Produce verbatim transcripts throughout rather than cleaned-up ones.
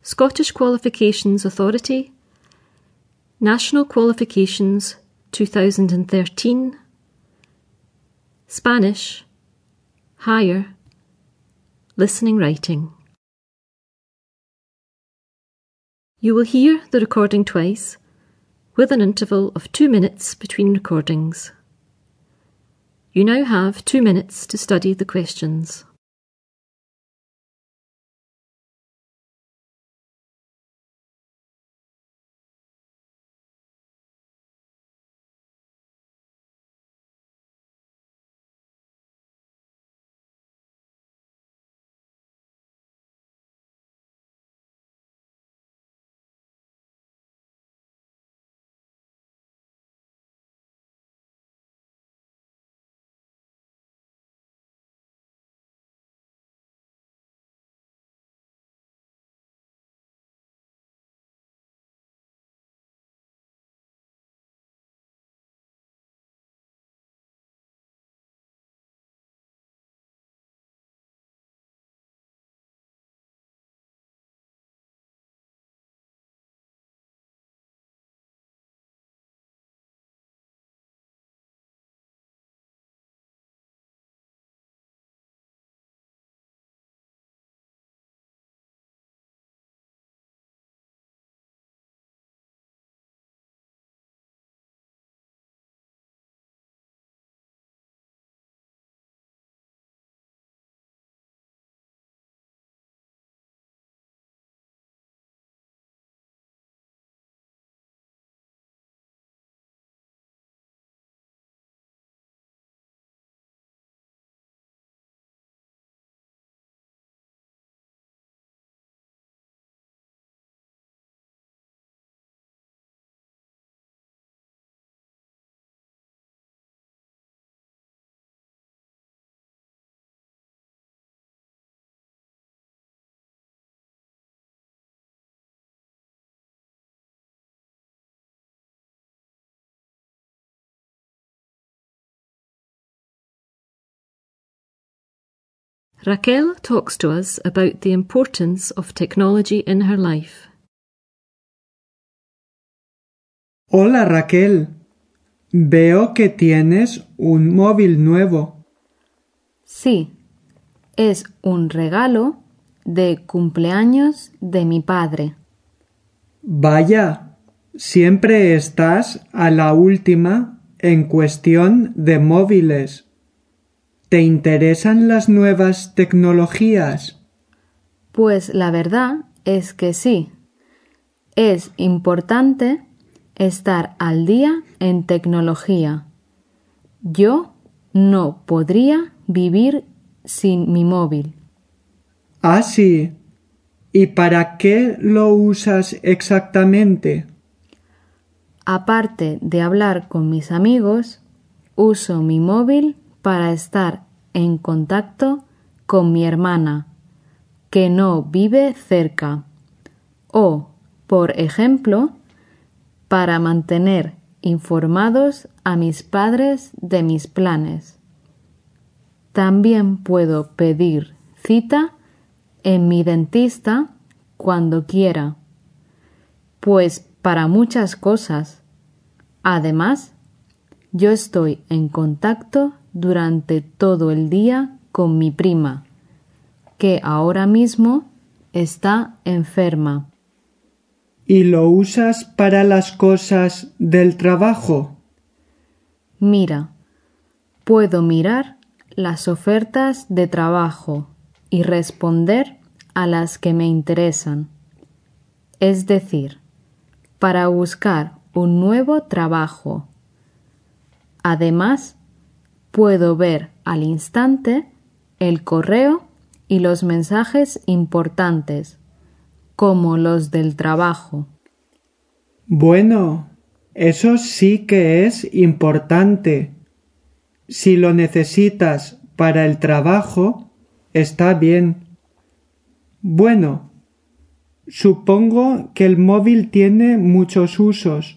Scottish Qualifications Authority, National Qualifications two thousand thirteen, Spanish, Higher, Listening Writing. You will hear the recording twice, with an interval of two minutes between recordings. You now have two minutes to study the questions. Raquel talks to us about the importance of technology in her life. Hola Raquel, veo que tienes un móvil nuevo. Sí, es un regalo de cumpleaños de mi padre. Vaya, siempre estás a la última en cuestión de móviles. ¿Te interesan las nuevas tecnologías? Pues la verdad es que sí. Es importante estar al día en tecnología. Yo no podría vivir sin mi móvil. Ah, sí. ¿Y para qué lo usas exactamente? Aparte de hablar con mis amigos, uso mi móvil para estar en contacto con mi hermana, que no vive cerca, o, por ejemplo, para mantener informados a mis padres de mis planes. También puedo pedir cita en mi dentista cuando quiera, pues para muchas cosas. Además, yo estoy en contacto durante todo el día con mi prima, que ahora mismo está enferma. ¿Y lo usas para las cosas del trabajo? Mira, puedo mirar las ofertas de trabajo y responder a las que me interesan. Es decir, para buscar un nuevo trabajo. Además, puedo ver al instante el correo y los mensajes importantes, como los del trabajo. Bueno, eso sí que es importante. Si lo necesitas para el trabajo, está bien. Bueno, supongo que el móvil tiene muchos usos,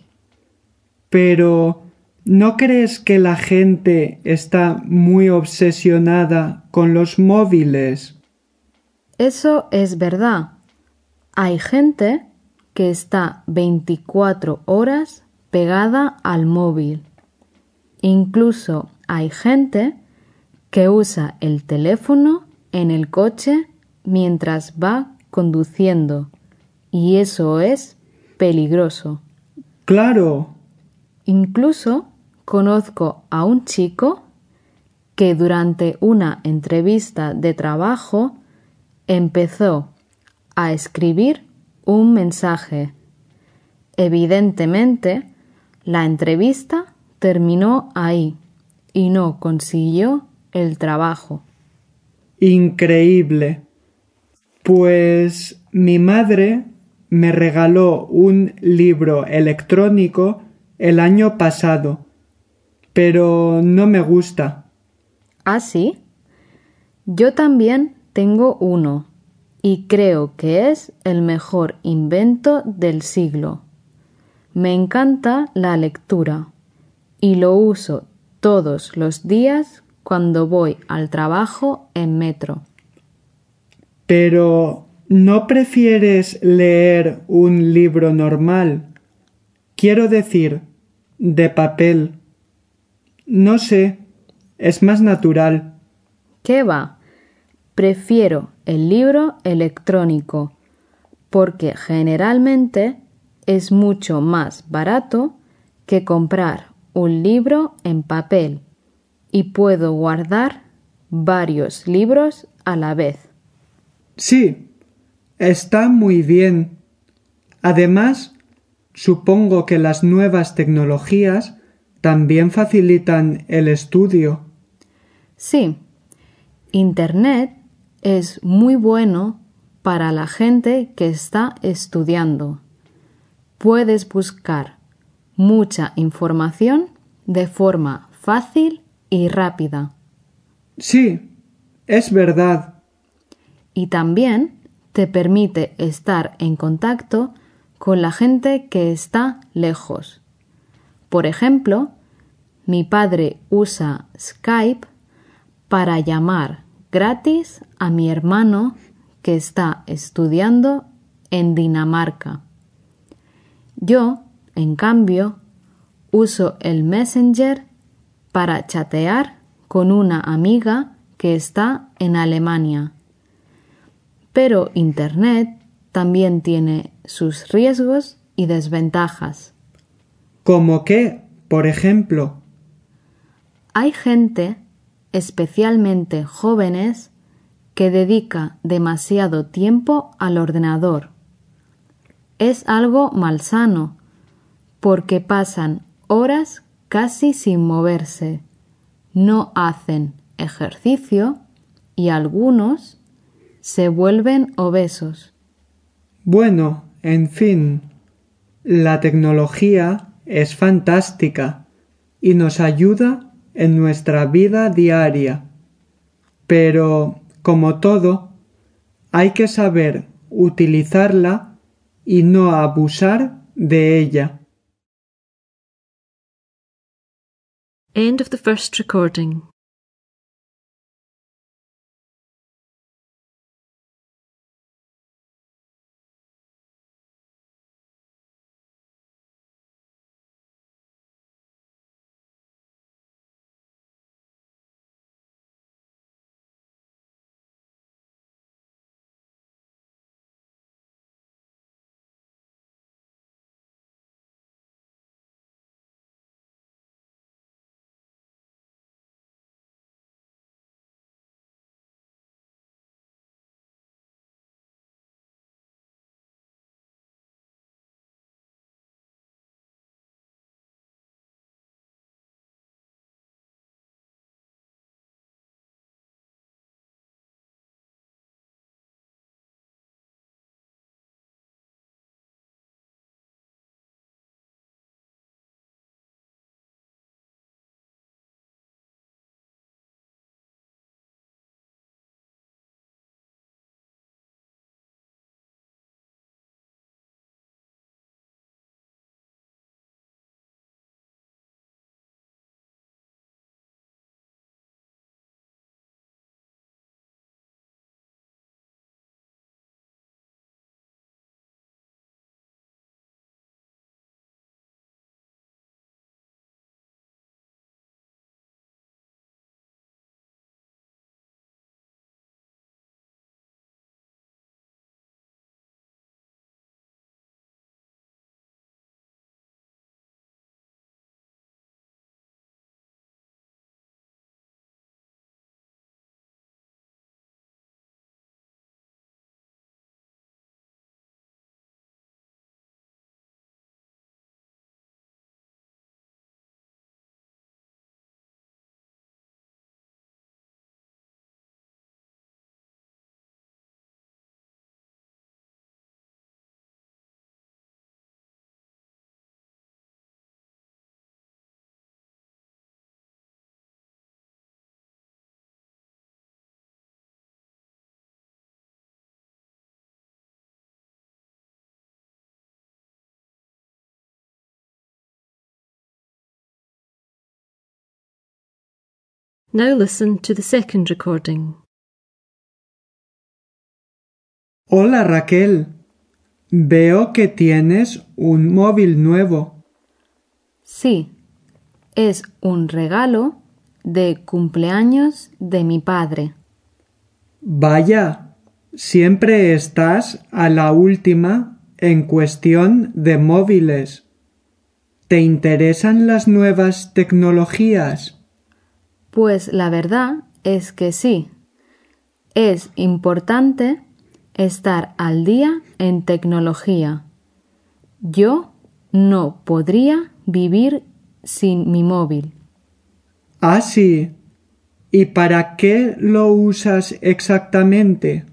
pero ¿no crees que la gente está muy obsesionada con los móviles? Eso es verdad. Hay gente que está veinticuatro horas pegada al móvil. Incluso hay gente que usa el teléfono en el coche mientras va conduciendo, y eso es peligroso. Claro. Incluso conozco a un chico que durante una entrevista de trabajo empezó a escribir un mensaje. Evidentemente, la entrevista terminó ahí y no consiguió el trabajo. Increíble. Pues mi madre me regaló un libro electrónico el año pasado, pero no me gusta. ¿Ah, sí? Yo también tengo uno y creo que es el mejor invento del siglo. Me encanta la lectura y lo uso todos los días cuando voy al trabajo en metro. Pero ¿no prefieres leer un libro normal? Quiero decir, de papel. No sé, es más natural. ¿Qué va? Prefiero el libro electrónico porque generalmente es mucho más barato que comprar un libro en papel y puedo guardar varios libros a la vez. Sí, está muy bien. Además, supongo que las nuevas tecnologías también facilitan el estudio. Sí, Internet es muy bueno para la gente que está estudiando. Puedes buscar mucha información de forma fácil y rápida. Sí, es verdad. Y también te permite estar en contacto con la gente que está lejos. Por ejemplo, mi padre usa Skype para llamar gratis a mi hermano que está estudiando en Dinamarca. Yo, en cambio, uso el Messenger para chatear con una amiga que está en Alemania. Pero Internet también tiene sus riesgos y desventajas. ¿Cómo qué, por ejemplo? Hay gente, especialmente jóvenes, que dedica demasiado tiempo al ordenador. Es algo malsano, porque pasan horas casi sin moverse, no hacen ejercicio y algunos se vuelven obesos. Bueno, en fin, la tecnología es fantástica y nos ayuda en nuestra vida diaria. Pero, como todo, hay que saber utilizarla y no abusar de ella. End of the first recording. Now listen to the second recording. Hola Raquel, veo que tienes un móvil nuevo. Sí, es un regalo de cumpleaños de mi padre. Vaya, siempre estás a la última en cuestión de móviles. ¿Te interesan las nuevas tecnologías? Pues la verdad es que sí. Es importante estar al día en tecnología. Yo no podría vivir sin mi móvil. Ah, sí. ¿Y para qué lo usas exactamente?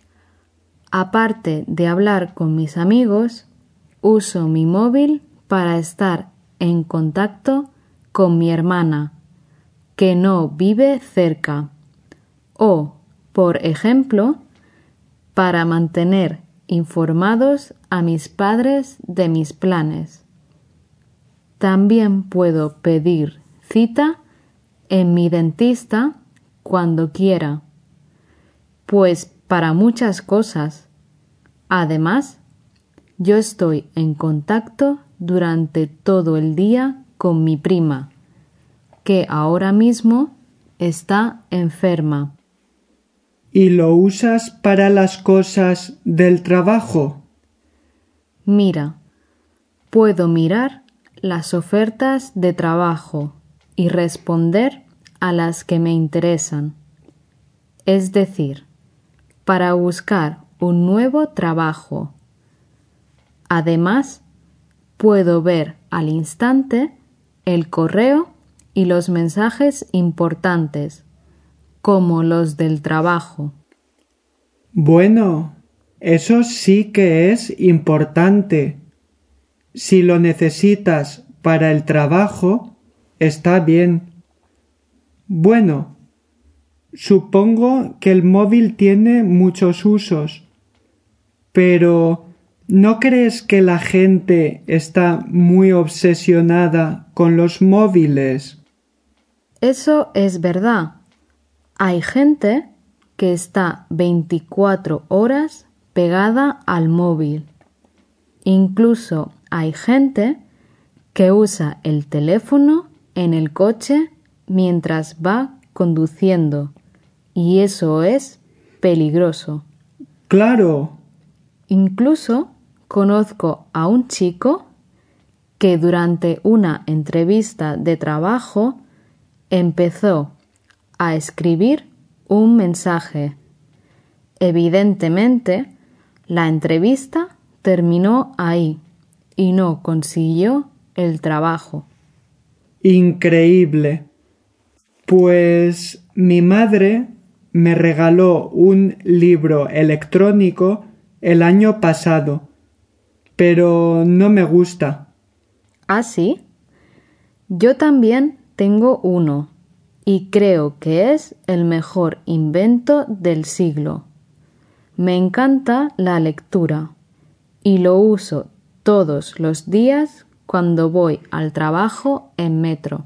Aparte de hablar con mis amigos, uso mi móvil para estar en contacto con mi hermana, que no vive cerca, o, por ejemplo, para mantener informados a mis padres de mis planes. También puedo pedir cita en mi dentista cuando quiera, pues para muchas cosas. Además, yo estoy en contacto durante todo el día con mi prima, que ahora mismo está enferma. ¿Y lo usas para las cosas del trabajo? Mira, puedo mirar las ofertas de trabajo y responder a las que me interesan. Es decir, para buscar un nuevo trabajo. Además, puedo ver al instante el correo y los mensajes importantes, como los del trabajo. Bueno, eso sí que es importante. Si lo necesitas para el trabajo, está bien. Bueno, supongo que el móvil tiene muchos usos, pero ¿no crees que la gente está muy obsesionada con los móviles? Eso es verdad. Hay gente que está veinticuatro horas pegada al móvil. Incluso hay gente que usa el teléfono en el coche mientras va conduciendo, y eso es peligroso. Claro. Incluso conozco a un chico que durante una entrevista de trabajo empezó a escribir un mensaje. Evidentemente, la entrevista terminó ahí y no consiguió el trabajo. Increíble. Pues mi madre me regaló un libro electrónico el año pasado, pero no me gusta. ¿Ah, sí? Yo también tengo uno y creo que es el mejor invento del siglo. Me encanta la lectura y lo uso todos los días cuando voy al trabajo en metro.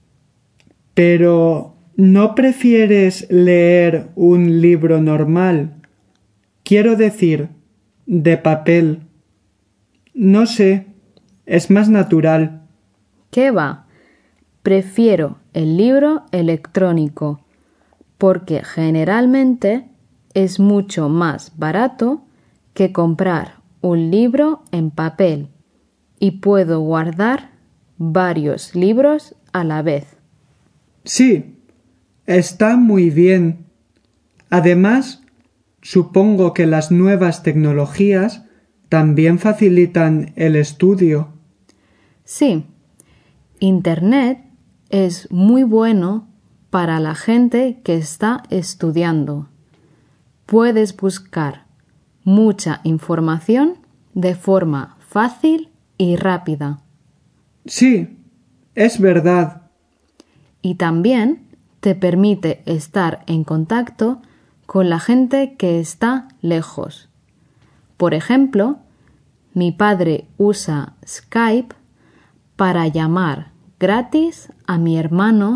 Pero ¿no prefieres leer un libro normal? Quiero decir, de papel. No sé, es más natural. ¿Qué va? Prefiero el libro electrónico porque generalmente es mucho más barato que comprar un libro en papel y puedo guardar varios libros a la vez. Sí, está muy bien. Además, supongo que las nuevas tecnologías también facilitan el estudio. Sí, Internet es muy bueno para la gente que está estudiando. Puedes buscar mucha información de forma fácil y rápida. Sí, es verdad. Y también te permite estar en contacto con la gente que está lejos. Por ejemplo, mi padre usa Skype para llamar gratis a mi hermano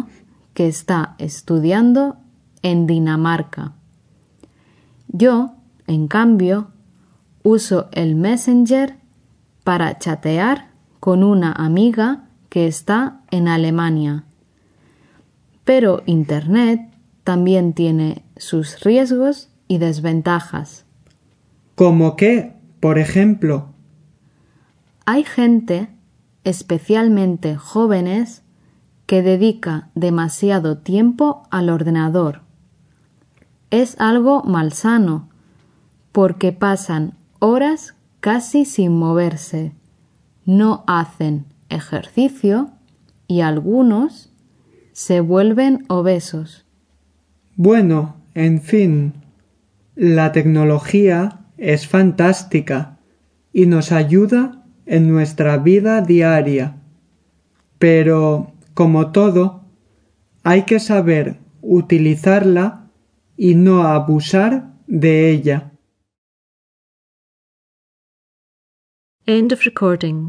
que está estudiando en Dinamarca. Yo, en cambio, uso el Messenger para chatear con una amiga que está en Alemania. Pero Internet también tiene sus riesgos y desventajas. ¿Cómo qué, por ejemplo? Hay gente, especialmente jóvenes, que dedica demasiado tiempo al ordenador. Es algo malsano, porque pasan horas casi sin moverse, no hacen ejercicio y algunos se vuelven obesos. Bueno, en fin, la tecnología es fantástica y nos ayuda en nuestra vida diaria. Pero, como todo, hay que saber utilizarla y no abusar de ella. End of recording.